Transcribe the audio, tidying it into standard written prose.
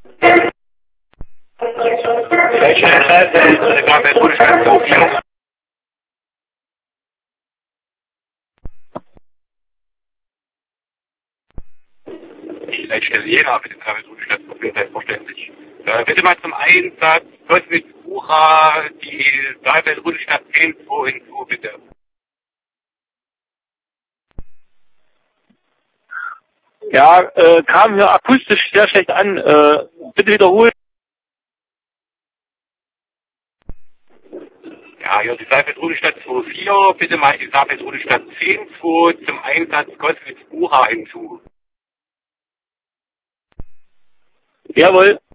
Welche Adresse ist Elisabeth Rudolstadt 24? Die Leitstelle Jena für den Elisabeth Rudolstadt 24, selbstverständlich. Bitte mal zum Einsatz Kosmit-Bucha, die Elisabeth Rudolstadt 10 hinzu, bitte. Ja, kam hier akustisch sehr schlecht an. Bitte wiederholen. Ja, hier ist Elisabeth Rudolstadt 24, bitte mal Elisabeth Rudolstadt 10 zum Einsatz Kosmit-Bucha hinzu. Jawohl.